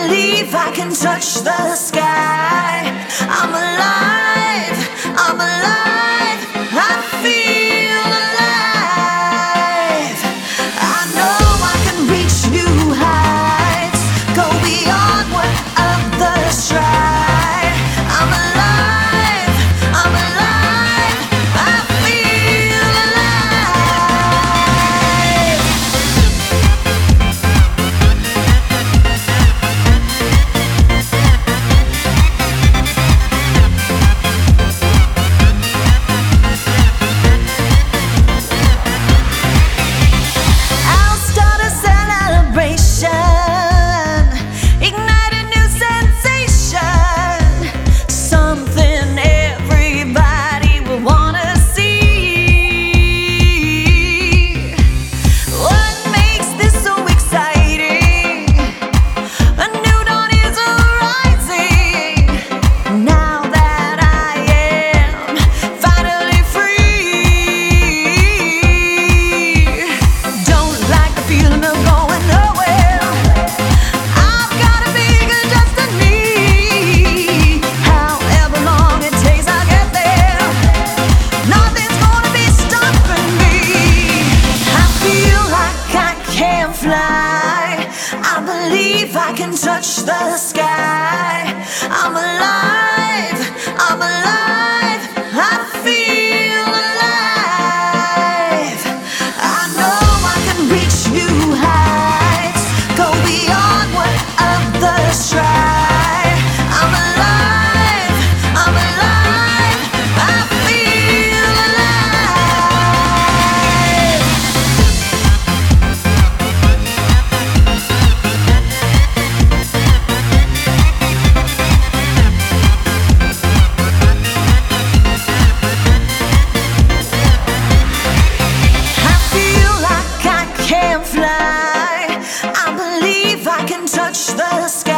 believe I can touch the sky. I'm alive, I'm alive, I feel alive. I know I can reach new heights, go beyond what others try. I'm alive, I'm alive, I feel alive. I'll start a celebration, ignite a new sensation, something everybody will wanna see. What makes this so exciting? A new dawn is arising. Now that I am finally free, don't like the feeling of going nowhere. I've got a bigger destiny. However long it takes, I'll get there. Nothing's gonna be stopping me. I feel like I can fly. I believe I can touch the sky. I'm alive, I'm alive, I feel alive. I know I can reach new heights, go beyond what others try. I'm alive, I'm alive, I feel alive. I feel like I can fly. I believe I can touch the sky.